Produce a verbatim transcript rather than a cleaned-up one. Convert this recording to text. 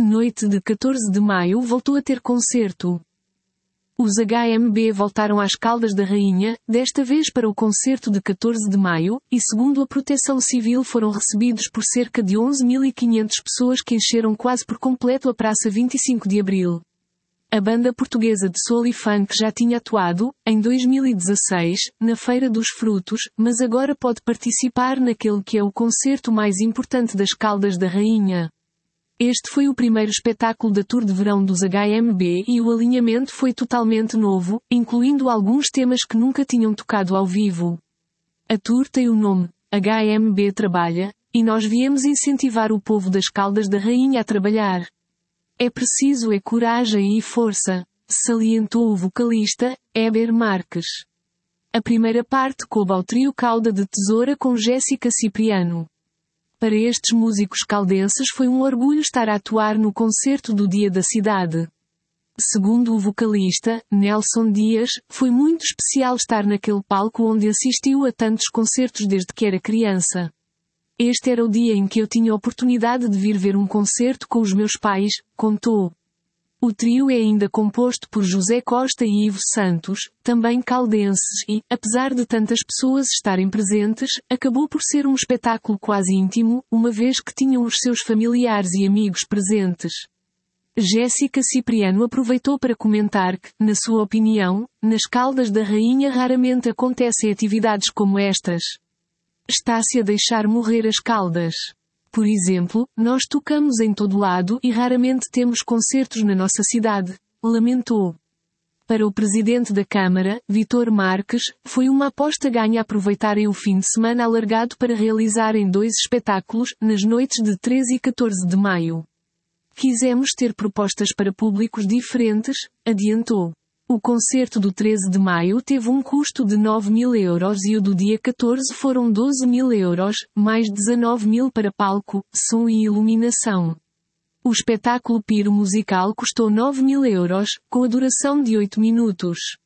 Noite de catorze de maio voltou a ter concerto. Os H M B voltaram às Caldas da Rainha, desta vez para o concerto de catorze de maio, e segundo a Proteção Civil foram recebidos por cerca de onze mil e quinhentas pessoas que encheram quase por completo a Praça vinte e cinco de Abril. A banda portuguesa de soul e funk já tinha atuado, em dois mil e dezasseis, na Feira dos Frutos, mas agora pode participar naquele que é o concerto mais importante das Caldas da Rainha. Este foi o primeiro espetáculo da tour de verão dos H M B e o alinhamento foi totalmente novo, incluindo alguns temas que nunca tinham tocado ao vivo. A tour tem o nome H M B Trabalha, e nós viemos incentivar o povo das Caldas da Rainha a trabalhar. É preciso é coragem e força, salientou o vocalista, Heber Marques. A primeira parte coube ao trio Cauda de Tesoura com Jéssica Cipriano. Para estes músicos caldenses foi um orgulho estar a atuar no concerto do Dia da Cidade. Segundo o vocalista, Nelson Dias, foi muito especial estar naquele palco onde assistiu a tantos concertos desde que era criança. Este era o dia em que eu tinha a oportunidade de vir ver um concerto com os meus pais, contou. O trio é ainda composto por José Costa e Ivo Santos, também caldenses e, apesar de tantas pessoas estarem presentes, acabou por ser um espetáculo quase íntimo, uma vez que tinham os seus familiares e amigos presentes. Jéssica Cipriano aproveitou para comentar que, na sua opinião, nas Caldas da Rainha raramente acontecem atividades como estas. Está-se a deixar morrer as Caldas. Por exemplo, nós tocamos em todo lado e raramente temos concertos na nossa cidade, lamentou. Para o presidente da Câmara, Vítor Marques, foi uma aposta ganha aproveitarem o fim de semana alargado para realizarem dois espetáculos, nas noites de treze e catorze de maio. Quisemos ter propostas para públicos diferentes, adiantou. O concerto do treze de maio teve um custo de nove mil euros e o do dia catorze foram doze mil euros, mais dezanove mil para palco, som e iluminação. O espetáculo Piro Musical custou nove mil euros, com a duração de oito minutos.